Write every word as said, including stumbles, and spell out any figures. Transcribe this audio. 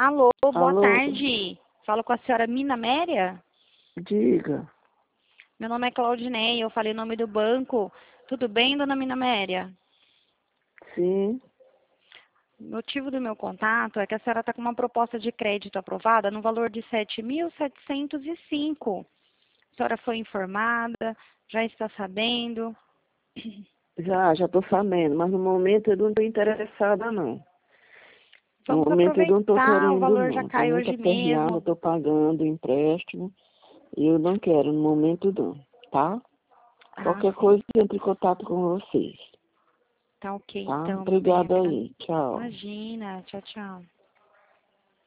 Alô, boa Alô? tarde. Falo com a senhora Mina Méria? Diga. Meu nome é Claudinei, eu falei o nome do banco. Tudo bem, dona Mina Méria? Sim. O motivo do meu contato é que a senhora está com uma proposta de crédito aprovada no valor de sete mil setecentos e cinco. A senhora foi informada? Já está sabendo? Já, já estou sabendo, mas no momento eu não estou interessada, não. No Vamos momento eu não estou aproveitar, o querendo, valor já não. Estou cai muito hoje aperreada, mesmo. estou pagando empréstimo e eu não quero no momento, não. Tá? Ah, Qualquer sim. coisa, entre em contato com vocês. Tá ok Tá? então, meu bem. Obrigada aí. Tchau. Imagina. Tchau, tchau.